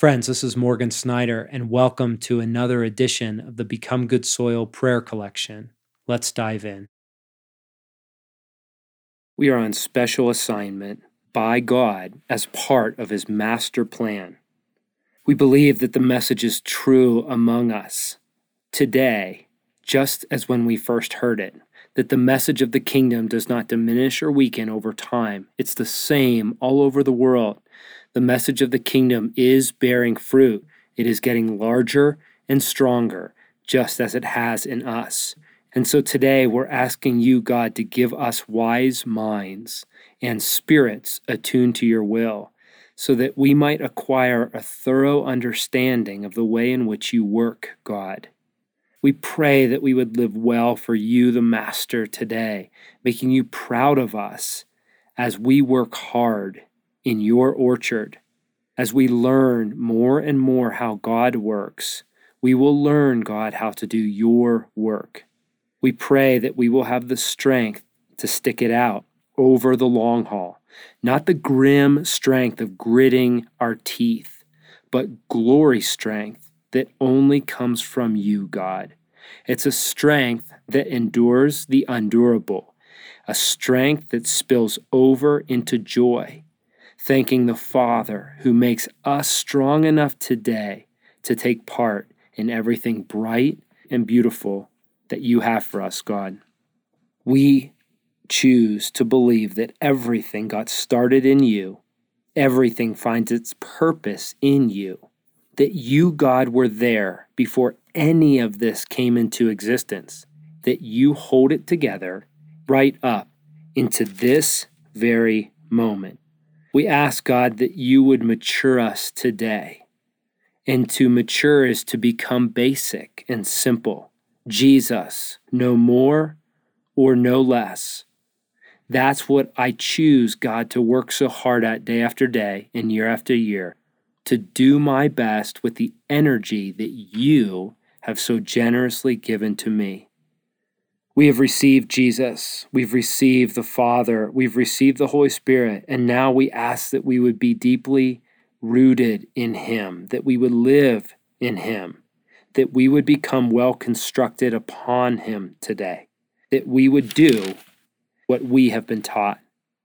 Friends, this is Morgan Snyder, and welcome to another edition of the Become Good Soil Prayer Collection. Let's dive in. We are on special assignment by God as part of His master plan. We believe that the message is true among us today, just as when we first heard it, that the message of the kingdom does not diminish or weaken over time. It's the same all over the world. The message of the kingdom is bearing fruit. It is getting larger and stronger, just as it has in us. And so today we're asking you, God, to give us wise minds and spirits attuned to your will, so that we might acquire a thorough understanding of the way in which you work, God. We pray that we would live well for you, the Master, today, making you proud of us as we work hard in your orchard. As we learn more and more how God works, we will learn, God, how to do your work. We pray that we will have the strength to stick it out over the long haul, not the grim strength of gritting our teeth, but glory strength that only comes from you, God. It's a strength that endures the undurable, a strength that spills over into joy, thanking the Father who makes us strong enough today to take part in everything bright and beautiful that you have for us, God. We choose to believe that everything got started in you, everything finds its purpose in you, that you, God, were there before any of this came into existence, that you hold it together right up into this very moment. We ask, God, that you would mature us today. And to mature is to become basic and simple. Jesus, no more or no less. That's what I choose, God, to work so hard at day after day and year after year, to do my best with the energy that you have so generously given to me. We have received Jesus, we've received the Father, we've received the Holy Spirit, and now we ask that we would be deeply rooted in Him, that we would live in Him, that we would become well constructed upon Him today, that we would do what we have been taught.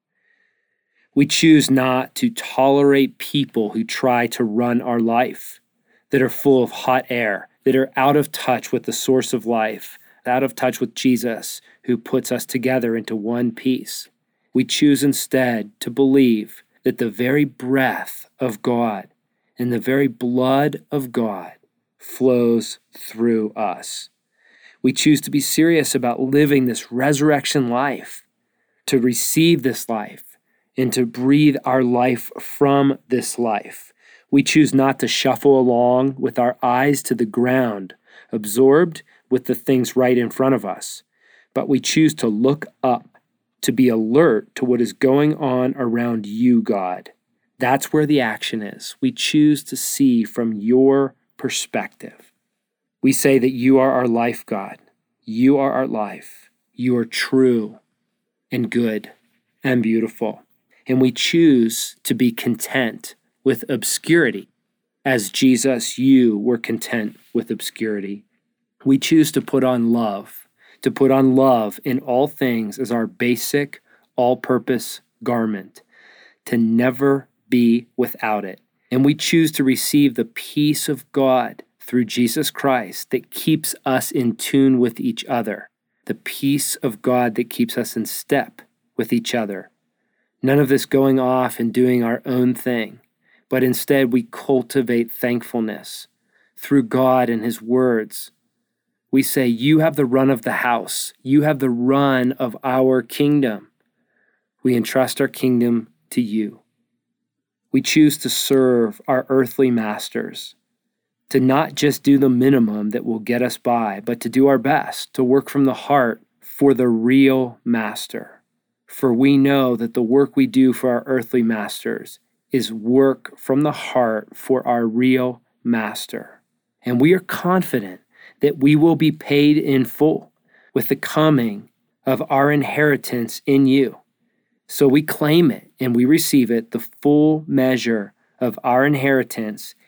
We choose not to tolerate people who try to run our life, that are full of hot air, that are out of touch with the source of life, out of touch with Jesus, who puts us together into one piece. We choose instead to believe that the very breath of God and the very blood of God flows through us. We choose to be serious about living this resurrection life, to receive this life, and to breathe our life from this life. We choose not to shuffle along with our eyes to the ground, absorbed with the things right in front of us, but we choose to look up, to be alert to what is going on around you, God. That's where the action is. We choose to see from your perspective. We say that you are our life, God. You are our life. You are true and good and beautiful. And we choose to be content with obscurity, as Jesus, you were content with obscurity. We choose to put on love in all things as our basic, all-purpose garment, to never be without it. And we choose to receive the peace of God through Jesus Christ that keeps us in tune with each other, the peace of God that keeps us in step with each other. None of this going off and doing our own thing, but instead we cultivate thankfulness through God and His words. We say, you have the run of the house. You have the run of our kingdom. We entrust our kingdom to you. We choose to serve our earthly masters, to not just do the minimum that will get us by, but to do our best, to work from the heart for the real master. For we know that the work we do for our earthly masters is work from the heart for our real master. And we are confident that we will be paid in full with the coming of our inheritance in you. So we claim it and we receive it, the full measure of our inheritance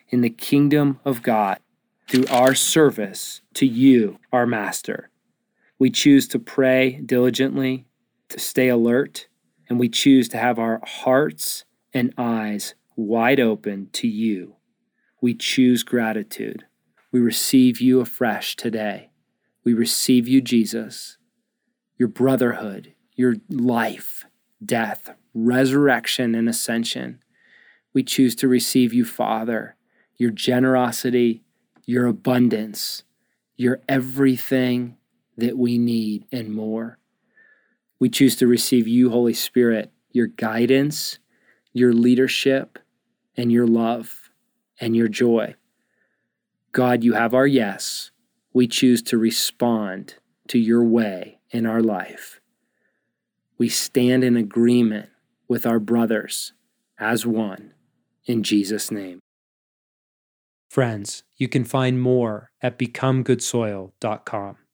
in the kingdom of God through our service to you, our Master. We choose to pray diligently, to stay alert, and we choose to have our hearts and eyes wide open to you. We choose gratitude. We receive you afresh today. We receive you, Jesus, your brotherhood, your life, death, resurrection, and ascension. We choose to receive you, Father, your generosity, your abundance, your everything that we need and more. We choose to receive you, Holy Spirit, your guidance, your leadership, and your love, and your joy. God, you have our yes. We choose to respond to your way in our life. We stand in agreement with our brothers as one, in Jesus' name. Friends, you can find more at becomegoodsoil.com.